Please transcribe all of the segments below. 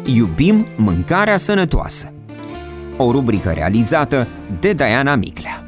Iubim mâncarea sănătoasă. O rubrică realizată de Diana Miclea.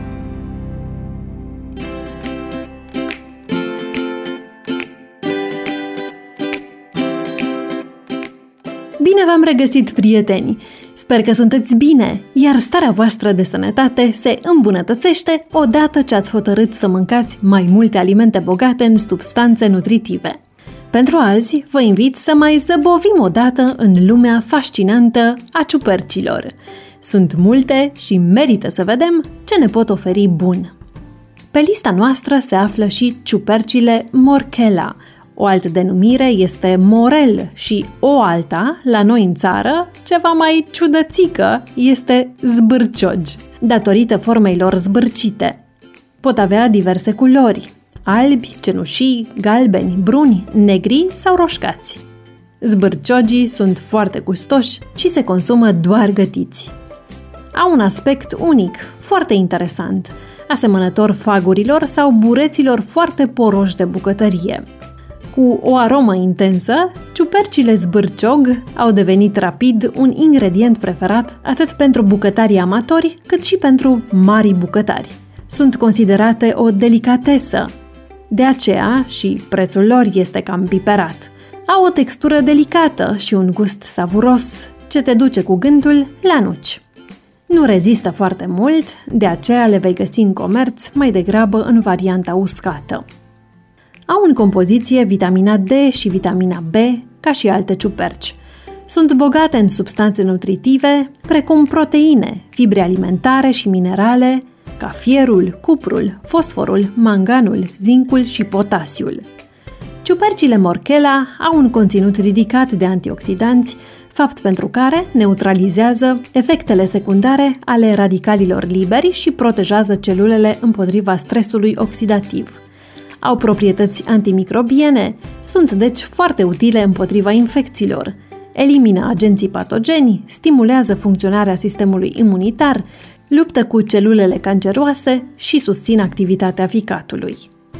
Bine v-am regăsit, prieteni! Sper că sunteți bine, iar starea voastră de sănătate se îmbunătățește odată ce ați hotărât să mâncați mai multe alimente bogate în substanțe nutritive. Pentru azi, vă invit să mai zăbovim odată în lumea fascinantă a ciupercilor. Sunt multe și merită să vedem ce ne pot oferi bun. Pe lista noastră se află și ciupercile Morchella. O altă denumire este morel și o alta, la noi în țară, ceva mai ciudățică, este zbârciogi, datorită formei lor zbârcite. Pot avea diverse culori: albi, cenușii, galbeni, bruni, negri sau roșcați. Zbârciogii sunt foarte gustoși și se consumă doar gătiți. Au un aspect unic, foarte interesant, asemănător fagurilor sau bureților foarte poroși de bucătărie. Cu o aromă intensă, ciupercile zbârciog au devenit rapid un ingredient preferat atât pentru bucătarii amatori, cât și pentru marii bucătari. Sunt considerate o delicatesă. De aceea și prețul lor este cam piperat. Au o textură delicată și un gust savuros, ce te duce cu gândul la nuci. Nu rezistă foarte mult, de aceea le vei găsi în comerț mai degrabă în varianta uscată. Au în compoziție vitamina D și vitamina B, ca și alte ciuperci. Sunt bogate în substanțe nutritive, precum proteine, fibre alimentare și minerale, ca fierul, cuprul, fosforul, manganul, zincul și potasiul. Ciupercile Morchella au un conținut ridicat de antioxidanți, fapt pentru care neutralizează efectele secundare ale radicalilor liberi și protejează celulele împotriva stresului oxidativ. Au proprietăți antimicrobiene, sunt deci foarte utile împotriva infecțiilor, elimină agenții patogeni, stimulează funcționarea sistemului imunitar, luptă cu celulele canceroase și susțin activitatea ficatului.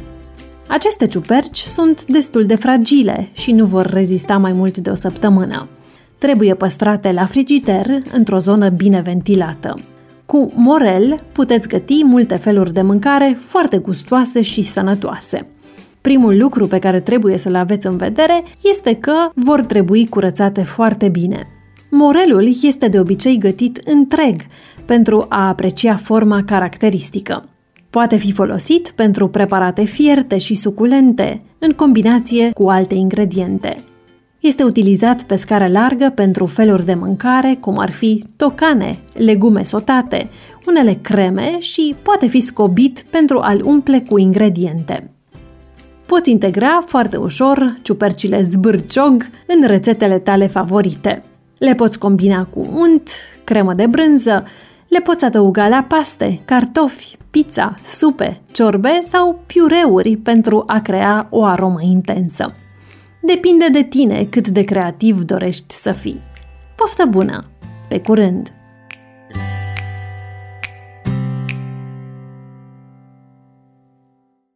Aceste ciuperci sunt destul de fragile și nu vor rezista mai mult de o săptămână. Trebuie păstrate la frigider, într-o zonă bine ventilată. Cu morel puteți găti multe feluri de mâncare foarte gustoase și sănătoase. Primul lucru pe care trebuie să-l aveți în vedere este că vor trebui curățate foarte bine. Morelul este de obicei gătit întreg pentru a aprecia forma caracteristică. Poate fi folosit pentru preparate fierte și suculente, în combinație cu alte ingrediente. Este utilizat pe scară largă pentru feluri de mâncare, cum ar fi tocane, legume sotate, unele creme și poate fi scobit pentru a-l umple cu ingrediente. Poți integra foarte ușor ciupercile zbârciog în rețetele tale favorite. Le poți combina cu unt, cremă de brânză, le poți adăuga la paste, cartofi, pizza, supe, ciorbe sau piureuri pentru a crea o aromă intensă. Depinde de tine cât de creativ dorești să fii. Poftă bună! Pe curând!